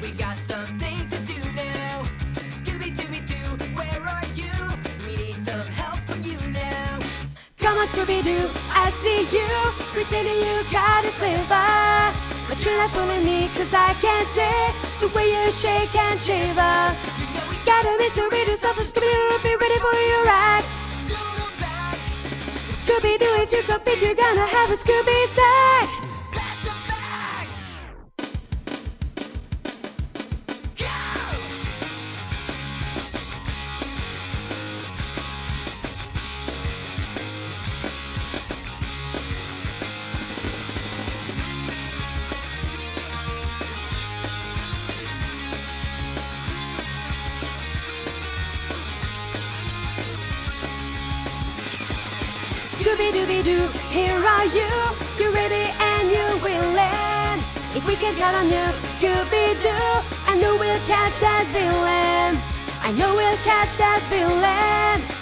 We got some things to do now. Scooby-Dooby-Doo, where are you? We need some help from you now. Come on, Scooby-Doo, I see you, pretending you got a sliver. But you're not fooling me, cause I can't see the way you shake and shiver. You know we Got a mystery to solve for Scooby-Doo, be ready for your act. don't look back. Scooby-Doo, if you compete, you're gonna have a Scooby snack. That's a fact. Go! Scooby-Dooby-Doo, here are you. You're ready and you will land. If we can count on you, Scooby-Doo, I know we'll catch that villain. I know we'll catch that villain.